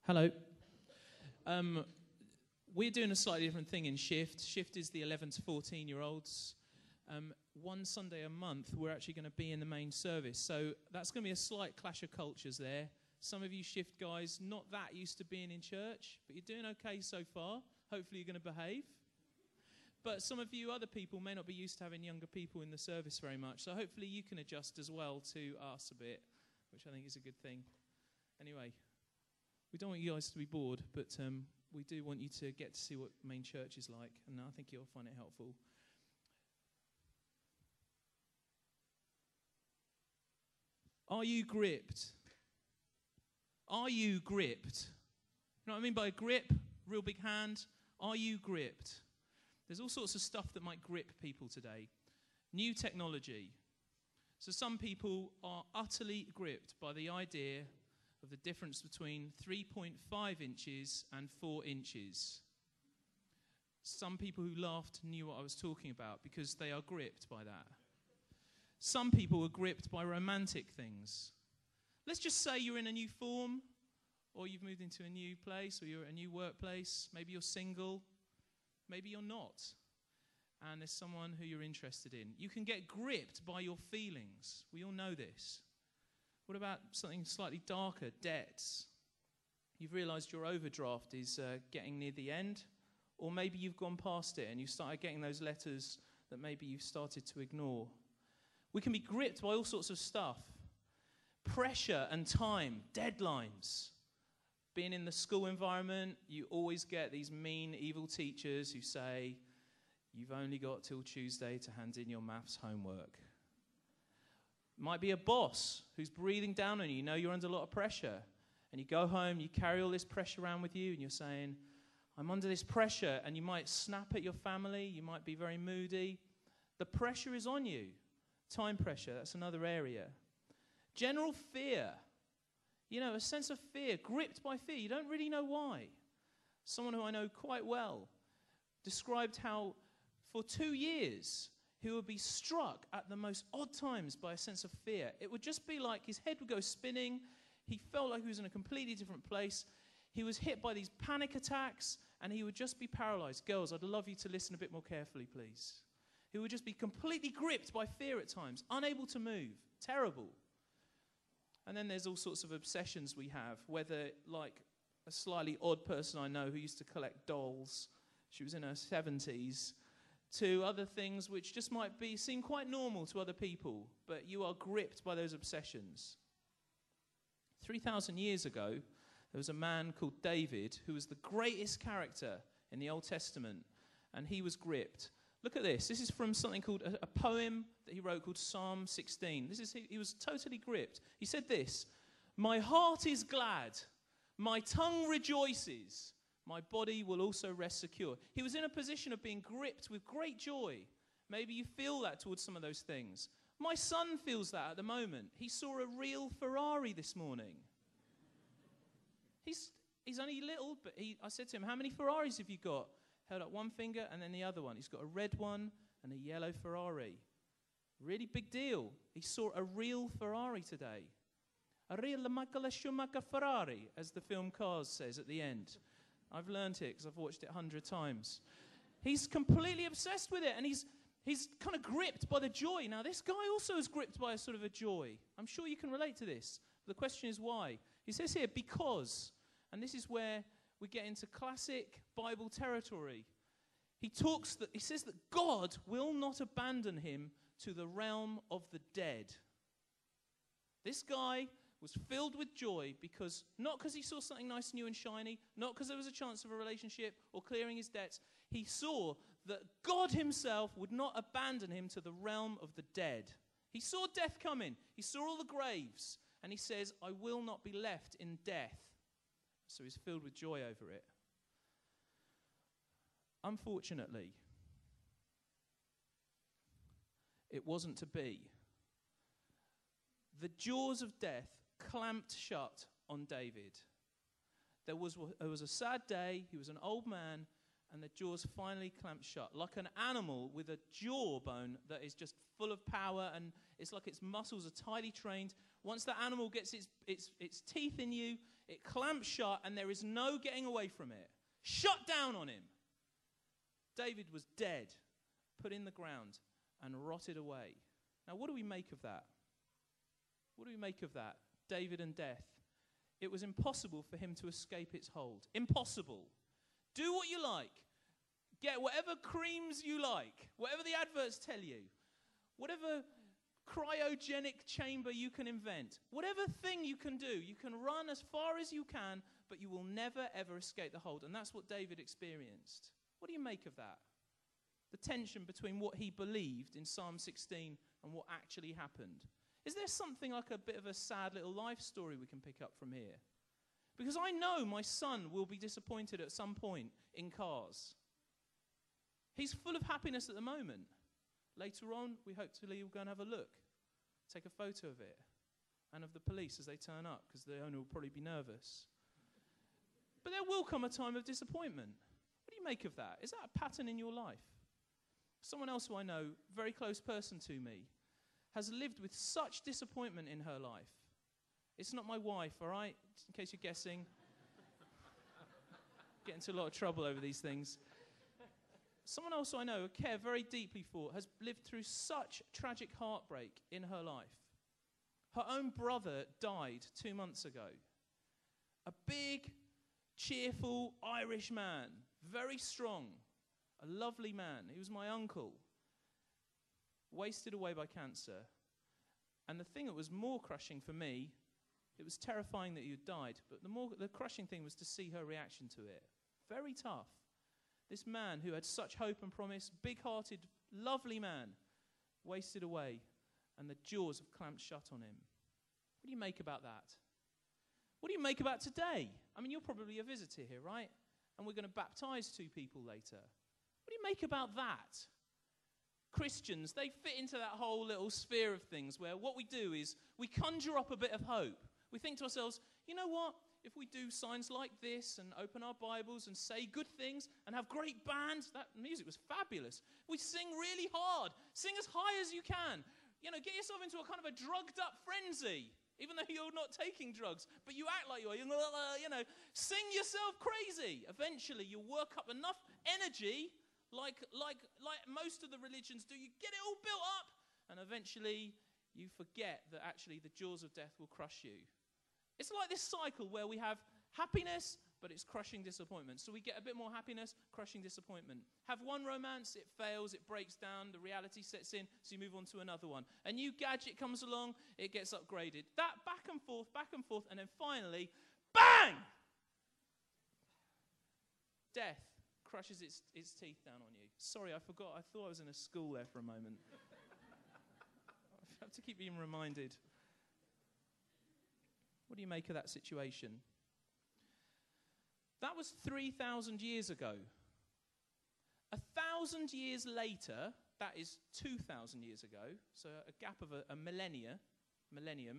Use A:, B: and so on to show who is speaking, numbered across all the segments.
A: Hello. We're doing a slightly different thing in Shift. Shift is the 11 to 14-year-olds. One Sunday a month, we're actually going to be in the main service. So that's going to be a slight clash of cultures there. Some of you Shift guys, not that used to being in church, but you're doing okay so far. Hopefully you're going to behave. But some of you other people may not be used to having younger people in the service very much. So hopefully you can adjust as well to us a bit, which I think is a good thing. Anyway, we don't want you guys to be bored, but we do want you to get to see what main church is like, and I think you'll find it helpful. Are you gripped? Are you gripped? You know what I mean by grip? Real big hand. Are you gripped? There's all sorts of stuff that might grip people today. New technology. So some people are utterly gripped by the idea of the difference between 3.5 inches and 4 inches. Some people who laughed knew what I was talking about because they are gripped by that. Some people are gripped by romantic things. Let's just say you're in a new form, or you've moved into a new place, or you're at a new workplace. Maybe you're single, maybe you're not, and there's someone who you're interested in. You can get gripped by your feelings. We all know this. What about something slightly darker, debts? You've realized your overdraft is getting near the end, or maybe you've gone past it and you started getting those letters that maybe you've started to ignore. We can be gripped by all sorts of stuff. Pressure and time, deadlines. Being in the school environment, you always get these mean, evil teachers who say, you've only got till Tuesday to hand in your maths homework. Might be a boss who's breathing down on you. You know you're under a lot of pressure. And you go home, you carry all this pressure around with you, and you're saying, I'm under this pressure. And you might snap at your family. You might be very moody. The pressure is on you. Time pressure, that's another area. General fear. You know, a sense of fear, gripped by fear. You don't really know why. Someone who I know quite well described how for 2 years he would be struck at the most odd times by a sense of fear. It would just be like his head would go spinning. He felt like he was in a completely different place. He was hit by these panic attacks, and he would just be paralyzed. Girls, I'd love you to listen a bit more carefully, please. He would just be completely gripped by fear at times, unable to move. Terrible. And then there's all sorts of obsessions we have, whether like a slightly odd person I know who used to collect dolls, she was in her 70s, to other things which just might seem quite normal to other people, but you are gripped by those obsessions. 3,000 years ago, there was a man called David who was the greatest character in the Old Testament, and he was gripped. Look at this. This is from something called a poem that he wrote called Psalm 16. He was totally gripped. He said this, my heart is glad, my tongue rejoices, my body will also rest secure. He was in a position of being gripped with great joy. Maybe you feel that towards some of those things. My son feels that at the moment. He saw a real Ferrari this morning. He's only little, but I said to him, how many Ferraris have you got? Held up one finger and then the other one. He's got a red one and a yellow Ferrari. Really big deal. He saw a real Ferrari today. A real Michael Schumacher Ferrari, as the film Cars says at the end. I've learned it because I've watched it 100 times. He's completely obsessed with it, and he's kind of gripped by the joy. Now, this guy also is gripped by a sort of a joy. I'm sure you can relate to this. The question is why. He says here, because, and this is where we get into classic Bible territory. He says that God will not abandon him to the realm of the dead. This guy was filled with joy not because he saw something nice, new and shiny, not because there was a chance of a relationship or clearing his debts. He saw that God himself would not abandon him to the realm of the dead. He saw death coming. He saw all the graves. And he says, I will not be left in death. So he's filled with joy over it. Unfortunately, it wasn't to be. The jaws of death clamped shut on David. There was a sad day. He was an old man, and the jaws finally clamped shut, like an animal with a jawbone that is just full of power, and it's like its muscles are tightly trained. Once the animal gets its teeth in you, it clamps shut, and there is no getting away from it. Shut down on him. David was dead, put in the ground, and rotted away. Now, what do we make of that? What do we make of that? David and death. It was impossible for him to escape its hold. Impossible. Do what you like. Get whatever creams you like, whatever the adverts tell you, whatever cryogenic chamber you can invent, whatever thing you can do. You can run as far as you can, but you will never, ever escape the hold. And that's what David experienced. What do you make of that? The tension between what he believed in Psalm 16 and what actually happened. Is there something like a bit of a sad little life story we can pick up from here? Because I know my son will be disappointed at some point in Cars. He's full of happiness at the moment. Later on, we hopefully will go and have a look, take a photo of it, and of the police as they turn up, because the owner will probably be nervous. But there will come a time of disappointment. What do you make of that? Is that a pattern in your life? Someone else who I know, very close person to me, has lived with such disappointment in her life. It's not my wife, all right? In case you're guessing. Get into a lot of trouble over these things. Someone else I know, I care very deeply for, has lived through such tragic heartbreak in her life. Her own brother died 2 months ago. A big, cheerful Irish man, very strong, a lovely man. He was my uncle. Wasted away by cancer. And the thing that was more crushing for me, it was terrifying that he had died, but the crushing thing was to see her reaction to it. Very tough. This man who had such hope and promise, big-hearted, lovely man, wasted away, and the jaws have clamped shut on him. What do you make about that? What do you make about today? I mean, you're probably a visitor here, right? And we're going to baptize 2 people later. What do you make about that? Christians, they fit into that whole little sphere of things where what we do is we conjure up a bit of hope. We think to ourselves, you know what? If we do signs like this and open our Bibles and say good things and have great bands, that music was fabulous. We sing really hard. Sing as high as you can. You know, get yourself into a kind of a drugged up frenzy, even though you're not taking drugs, but you act like you are. You know, sing yourself crazy. Eventually, you'll work up enough energy, like most of the religions do. You get it all built up, and eventually you forget that actually the jaws of death will crush you. It's like this cycle where we have happiness, but it's crushing disappointment. So we get a bit more happiness, crushing disappointment. Have one romance, it fails, it breaks down, the reality sets in, so you move on to another one. A new gadget comes along, it gets upgraded. That back and forth, and then finally, bang! Death crushes its teeth down on you. Sorry, I forgot. I thought I was in a school there for a moment. I have to keep being reminded. What do you make of that situation? That was 3,000 years ago. 1,000 years later, that is 2,000 years ago, so a gap of a millennium,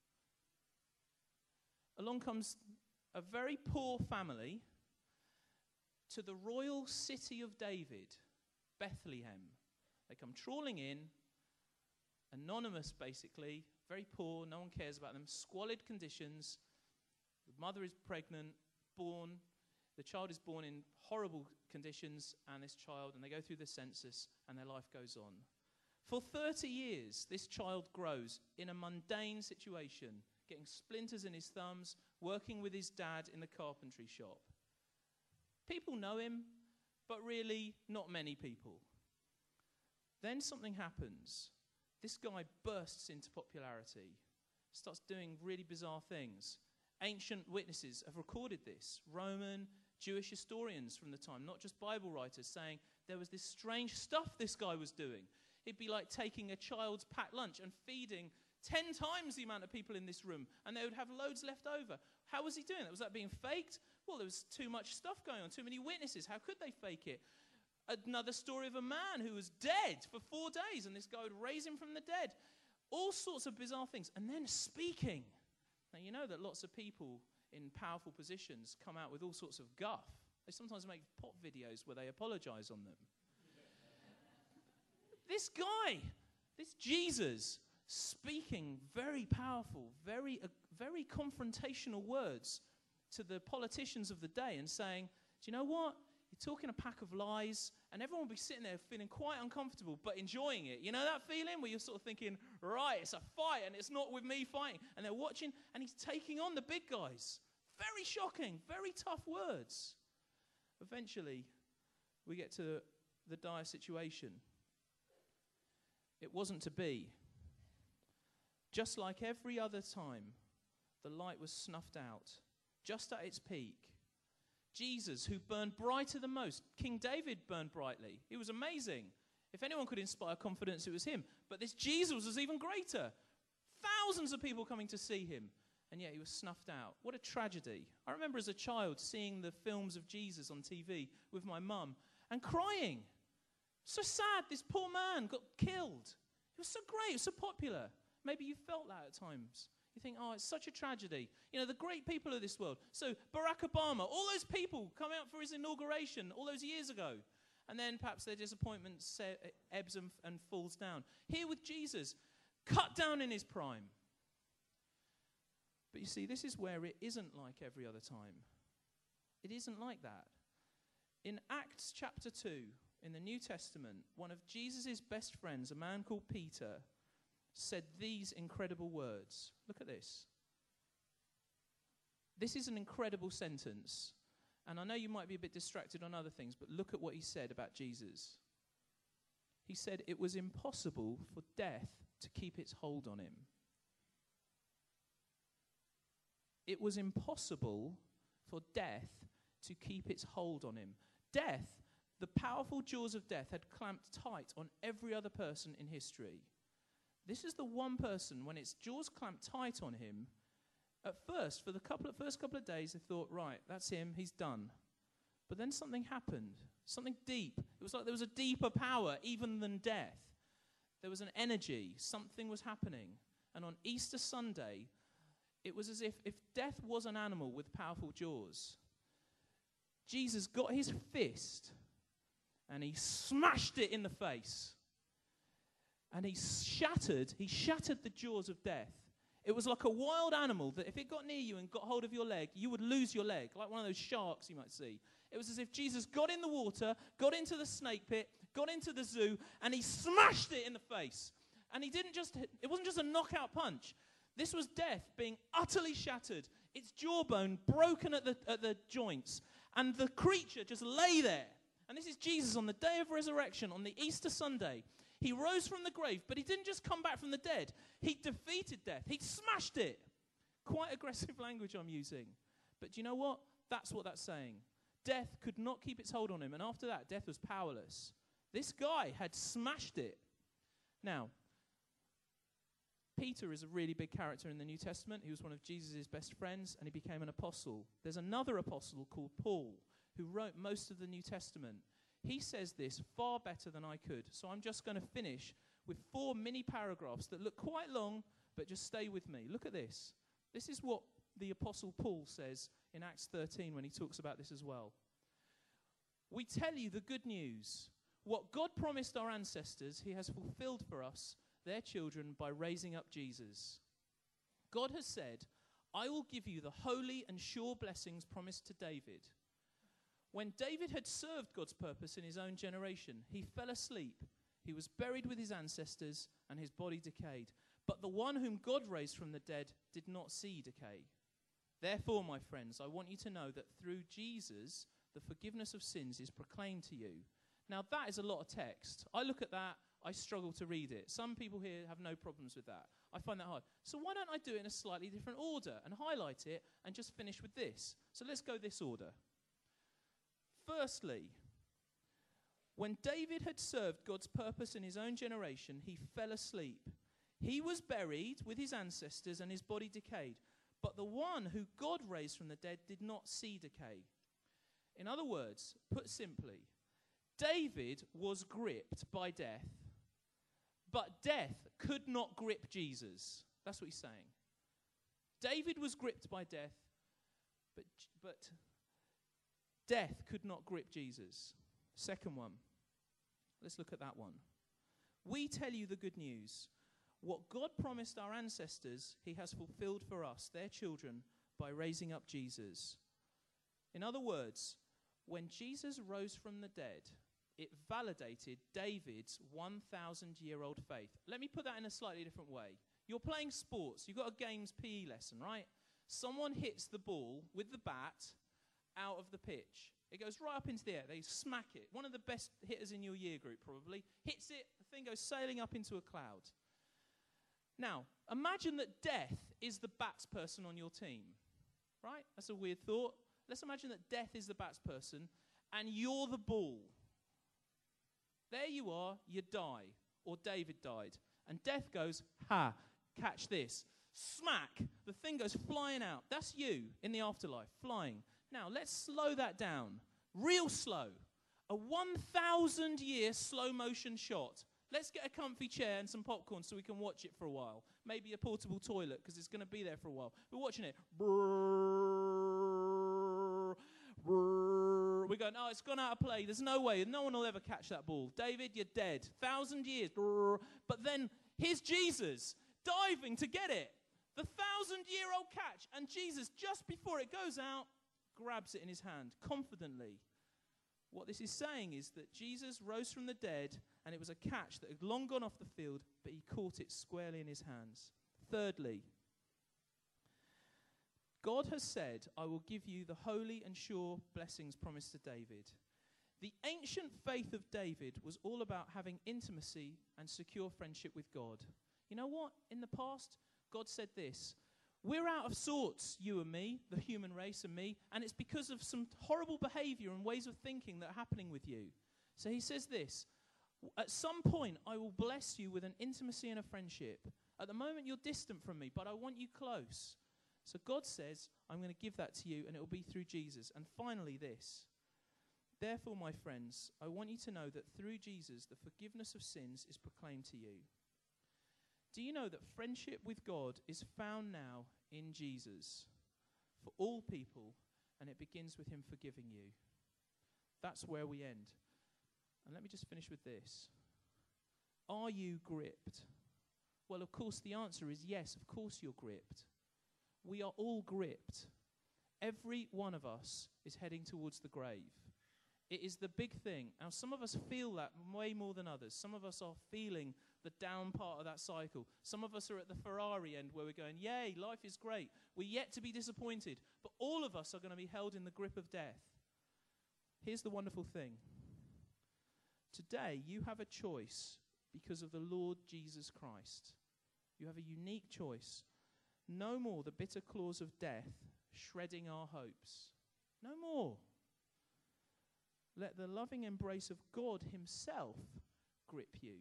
A: along comes a very poor family to the royal city of David, Bethlehem. They come trawling in, anonymous basically, very poor, no one cares about them, squalid conditions. The mother is pregnant, the child is born in horrible conditions, and they go through the census, and their life goes on. For 30 years, this child grows in a mundane situation, getting splinters in his thumbs, working with his dad in the carpentry shop. People know him, but really not many people. Then something happens. This guy bursts into popularity, starts doing really bizarre things. Ancient witnesses have recorded this. Roman, Jewish historians from the time, not just Bible writers, saying there was this strange stuff this guy was doing. It'd be like taking a child's packed lunch and feeding 10 times the amount of people in this room, and they would have loads left over. How was he doing that? Was that being faked? Well, there was too much stuff going on, too many witnesses. How could they fake it? Another story of a man who was dead for 4 days, and this guy would raise him from the dead. All sorts of bizarre things. And then speaking. Now, you know that lots of people in powerful positions come out with all sorts of guff. They sometimes make pop videos where they apologize on them. This This Jesus speaking very powerful, very confrontational words to the politicians of the day and saying, do you know what? You're talking a pack of lies, and everyone will be sitting there feeling quite uncomfortable but enjoying it. You know that feeling where you're sort of thinking, right, it's a fight and it's not with me fighting. And they're watching and he's taking on the big guys. Very shocking, very tough words. Eventually, we get to the dire situation. It wasn't to be. Just like every other time, the light was snuffed out, just at its peak. Jesus, who burned brighter than most. King David burned brightly. He was amazing. If anyone could inspire confidence, it was him. But this Jesus was even greater. Thousands of people coming to see him, and yet he was snuffed out. What a tragedy. I remember as a child seeing the films of Jesus on TV with my mum and crying. So sad, this poor man got killed. It was so great, it was so popular. Maybe you felt that at times. You think, oh, it's such a tragedy. You know, the great people of this world. So Barack Obama, all those people come out for his inauguration all those years ago. And then perhaps their disappointment ebbs and falls down. Here with Jesus, cut down in his prime. But you see, this is where it isn't like every other time. It isn't like that. In Acts chapter 2, in the New Testament, one of Jesus' best friends, a man called Peter, said these incredible words. Look at this. This is an incredible sentence. And I know you might be a bit distracted on other things, but look at what he said about Jesus. He said it was impossible for death to keep its hold on him. It was impossible for death to keep its hold on him. Death, the powerful jaws of death, had clamped tight on every other person in history. This is the one person, when its jaws clamped tight on him, at first, for the first couple of days, they thought, right, that's him, he's done. But then something happened, something deep. It was like there was a deeper power even than death. There was an energy, something was happening. And on Easter Sunday, it was as if death was an animal with powerful jaws, Jesus got his fist and he smashed it in the face. And he shattered the jaws of death. It was like a wild animal that if it got near you and got hold of your leg, you would lose your leg, like one of those sharks you might see. It was as if Jesus got in the water, got into the snake pit, got into the zoo, and he smashed it in the face. And it wasn't just a knockout punch. This was death being utterly shattered, its jawbone broken at the joints, and the creature just lay there. And this is Jesus on the day of resurrection, on the Easter Sunday. He rose from the grave, but he didn't just come back from the dead. He defeated death. He smashed it. Quite aggressive language I'm using. But do you know what? That's what that's saying. Death could not keep its hold on him, and after that, death was powerless. This guy had smashed it. Now, Peter is a really big character in the New Testament. He was one of Jesus' best friends, and he became an apostle. There's another apostle called Paul, who wrote most of the New Testament. He says this far better than I could. So I'm just going to finish with 4 mini paragraphs that look quite long, but just stay with me. Look at this. This is what the Apostle Paul says in Acts 13 when he talks about this as well. We tell you the good news. What God promised our ancestors, he has fulfilled for us, their children, by raising up Jesus. God has said, I will give you the holy and sure blessings promised to David. When David had served God's purpose in his own generation, he fell asleep. He was buried with his ancestors, and his body decayed. But the one whom God raised from the dead did not see decay. Therefore, my friends, I want you to know that through Jesus, the forgiveness of sins is proclaimed to you. Now, that is a lot of text. I look at that, I struggle to read it. Some people here have no problems with that. I find that hard. So why don't I do it in a slightly different order and highlight it and just finish with this? So let's go this order. Firstly, when David had served God's purpose in his own generation, he fell asleep. He was buried with his ancestors and his body decayed. But the one who God raised from the dead did not see decay. In other words, put simply, David was gripped by death, but death could not grip Jesus. That's what he's saying. David was gripped by death, but death could not grip Jesus. Second one. Let's look at that one. We tell you the good news. What God promised our ancestors, he has fulfilled for us, their children, by raising up Jesus. In other words, when Jesus rose from the dead, it validated David's 1,000-year-old faith. Let me put that in a slightly different way. You're playing sports. You've got a games PE lesson, right? Someone hits the ball with the bat out of the pitch. It goes right up into the air. They smack it. One of the best hitters in your year group probably hits it. The thing goes sailing up into a cloud. Now, imagine that death is the bats person on your team, right? That's a weird thought. Let's imagine that death is the bats person and you're the ball. There you are, you die, or David died. And death goes, ha, catch this. Smack, the thing goes flying out. That's you in the afterlife, flying. Now, let's slow that down, real slow. A 1,000-year slow motion shot. Let's get a comfy chair and some popcorn so we can watch it for a while. Maybe a portable toilet because it's going to be there for a while. We're watching it. We're going, oh, it's gone out of play. There's no way. No one will ever catch that ball. David, you're dead. 1,000 years. But then here's Jesus diving to get it. The 1,000-year-old catch. And Jesus, just before it goes out, grabs it in his hand confidently. What this is saying is that Jesus rose from the dead, and it was a catch that had long gone off the field, but he caught it squarely in his hands. Thirdly, God has said, I will give you the holy and sure blessings promised to David. The ancient faith of David was all about having intimacy and secure friendship with God. You know what? In the past, God said this, we're out of sorts, you and me, the human race and me, and it's because of some horrible behavior and ways of thinking that are happening with you. So he says this, at some point I will bless you with an intimacy and a friendship. At the moment you're distant from me, but I want you close. So God says, I'm going to give that to you, and it will be through Jesus. And finally this, therefore, my friends, I want you to know that through Jesus, the forgiveness of sins is proclaimed to you. Do you know that friendship with God is found now in Jesus for all people, and it begins with him forgiving you? That's where we end. And let me just finish with this. Are you gripped? Well, of course, the answer is yes, of course you're gripped. We are all gripped. Every one of us is heading towards the grave. It is the big thing. Now, some of us feel that way more than others. Some of us are feeling the down part of that cycle. Some of us are at the Ferrari end where we're going, yay, life is great. We're yet to be disappointed. But all of us are going to be held in the grip of death. Here's the wonderful thing. Today, you have a choice because of the Lord Jesus Christ. You have a unique choice. No more the bitter claws of death shredding our hopes. No more. Let the loving embrace of God himself grip you.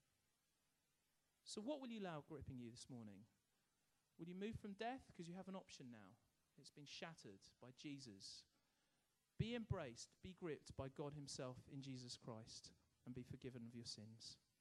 A: So what will you allow gripping you this morning? Will you move from death? Because you have an option now. It's been shattered by Jesus. Be embraced, be gripped by God himself in Jesus Christ, and be forgiven of your sins.